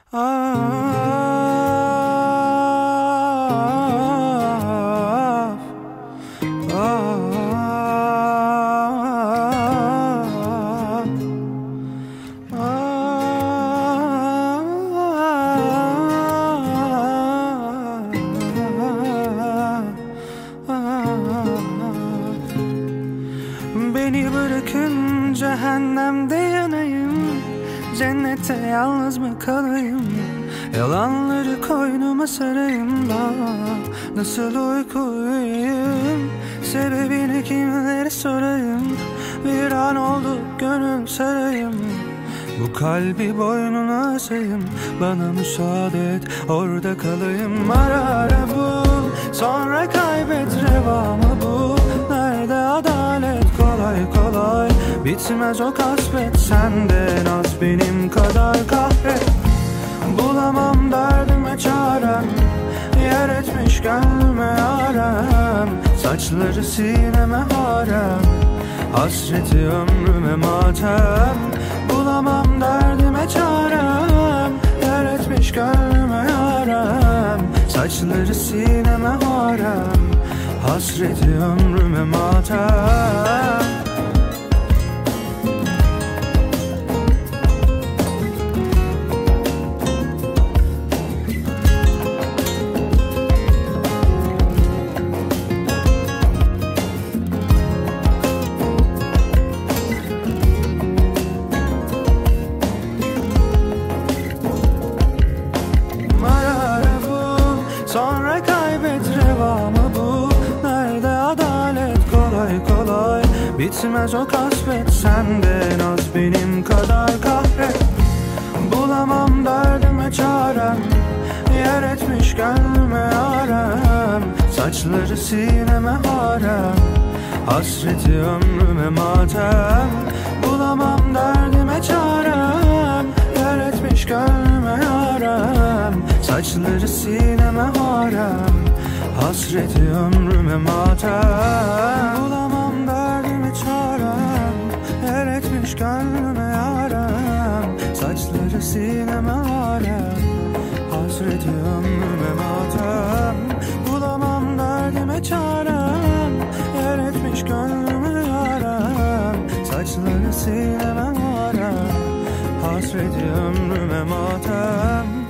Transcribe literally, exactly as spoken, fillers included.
Ah, beni bırakın cehennemde yanayım, cennette yalnız mı kalayım? Yalanları koynuma sarayım da nasıl uyku uyuyayım? Sebebini kimlere sorayım? Bir an oldu gönül sarayım, bu kalbi boynuna asayım. Bana müsaade et, orada kalayım. Ara ara bul, sonra kaybet, revamı bu. Nerede adalet? Kolay kolay bitmez o kasvet. Senden az benim kadar kahret. Bulamam derdime çarem, yer etmiş gönlüme yarem. Saçları sineme harem, hasreti ömrüme matem. Bulamam derdime çarem, yer etmiş gönlüme yarem. Saçları sineme harem, hasreti ömrüme matem. Sonra kaybet, revamı bu. Nerede adalet? Kolay kolay bitmez o kasvet. Senden az benim kadar kahret. Bulamam derdime çarem, yer etmiş gönlüme yarem. Saçları sineme harem, hasreti ömrüme matem. Bulamam derdime çarem, yer etmiş gönlüme yarem. Saçları sineme harem, hasreti ömrüme matem. Bulamam derdime çarem, yer etmiş gönlüme yarem. Saçları sineme harem, hasreti ömrüme matem. Bulamam derdime çarem, yer etmiş gönlüme yarem. Saçları sineme harem, hasreti ömrüme matem.